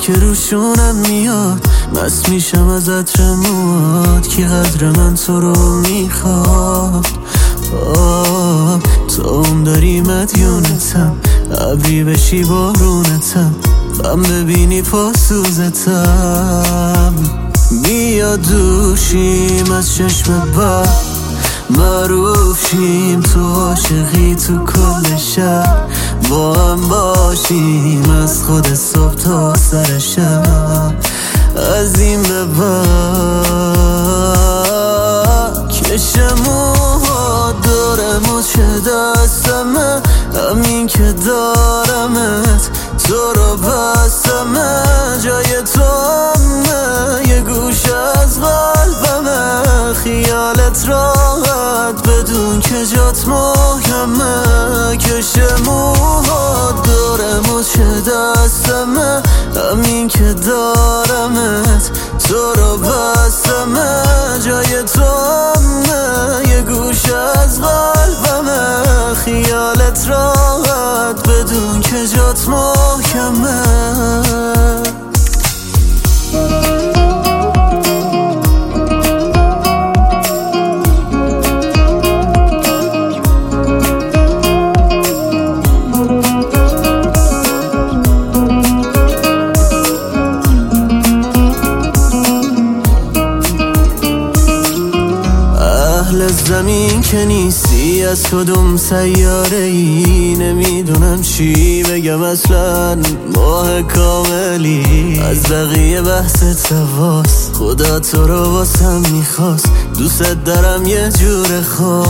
که روشونم میاد، مست میشم از عطر موات. کی قدر من تو رو میخواد؟ تو اون داری مدیونتم، ابری بشی بارونتم، غم ببینی پاسوزتم. بیا دوشیم از چشم بر، معروف شیم تو عاشقی تو کل شهر. با هم باشیم از خود صبح تا سر شب. از این به بعد کشم موها داره مچ دستمه، همین که دارمت تو رو بستمه. جای تو همه یه گوش از قلبمه، خیالت راحت بدون که جات محکمه. کشم موها داره مچ دستمه، همین که دارمت تو رو بستمه. جای تو همه یه گوش از قلبمه، خیالت راحت بدون که جات محکمه. اهل زمین که نیستی، از کدوم سیاره ای؟ نمیدونم چی بگم اصلا، ماه کاملی. از بقیه بحث تواس، خدا تو رو واسم میخواست. دوست دارم یه جور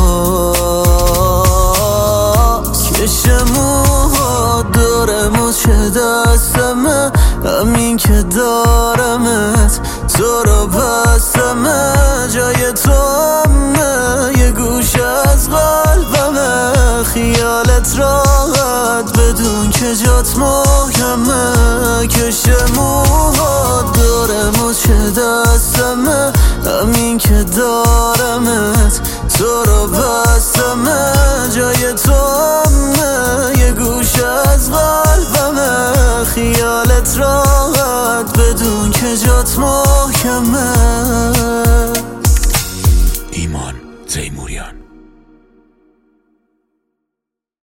خاص. کشم موها داره مچ دستمه، همین که دارمت تو رو بستمه. جای تو همه یه گوش از قلبمه، خیالت راحت بدون که جات محکمه.